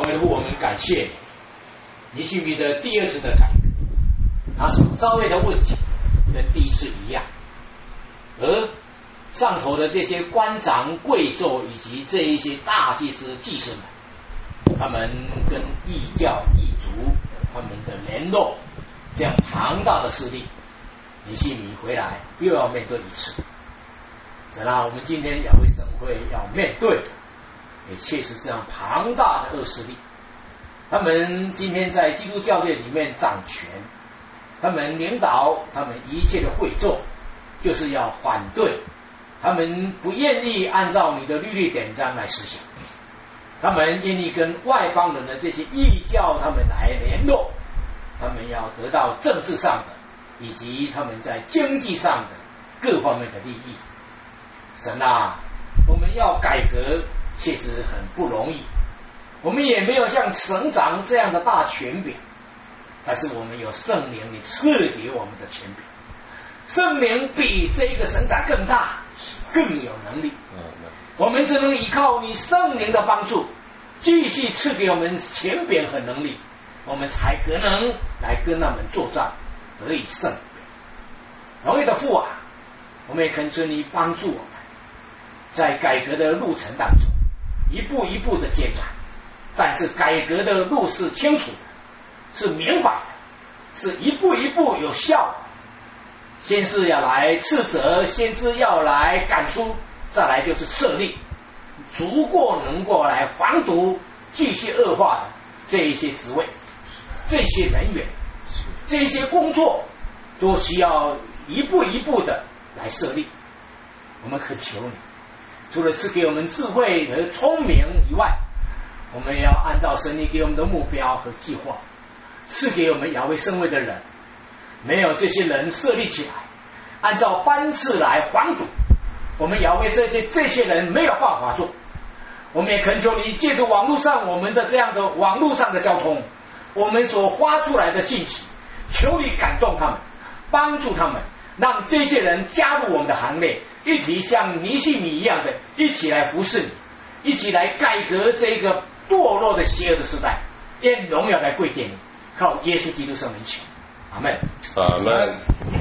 们的父，我们感谢尼希米的第二次的改革，他所遭遇的问题跟第一次一样，而上头的这些官长贵胄以及这一些大祭司祭司们，他们跟异教异族他们的联络，这样庞大的势力，尼希米回来又要面对一次。神啊，我们今天雅威神会要面对的，也确实这样庞大的恶势力。他们今天在基督教界里面掌权，他们领导他们一切的会众，就是要反对，他们不愿意按照你的律例典章来实行，他们愿意跟外邦人的这些异教他们来联络，他们要得到政治上的以及他们在经济上的各方面的利益。神啊，我们要改革确实很不容易，我们也没有像省长这样的大权柄，但是我们有圣灵你赐给我们的权柄，圣灵比这个省长更大更有能力，我们只能依靠你圣灵的帮助，继续赐给我们权柄和能力，我们才可能来跟他们作战，得以胜利。荣耀的父啊，我们也恳求你帮助我们，在改革的路程当中一步一步的接转，但是改革的路是清楚的，是明白的，是一步一步有效的。先是要来斥责，先是要来赶出，再来就是设立，足够能够来防堵继续恶化的这一些职位，这些人员，这些工作都需要一步一步的来设立。我们恳求你，除了赐给我们智慧和聪明以外，我们也要按照神你给我们的目标和计划，赐给我们雅威圣会的人，没有这些人设立起来，按照班次来防堵，我们雅威这些人没有办法做。我们也恳求你借助网络上我们的这样的网络上的交通，我们所发出来的信息，求你感动他们，帮助他们，让这些人加入我们的行列，一起像尼希米一样的一起来服侍你，一起来改革这个堕落的邪恶的时代，愿荣耀来归给你，靠耶稣基督圣名求，阿们。 阿们。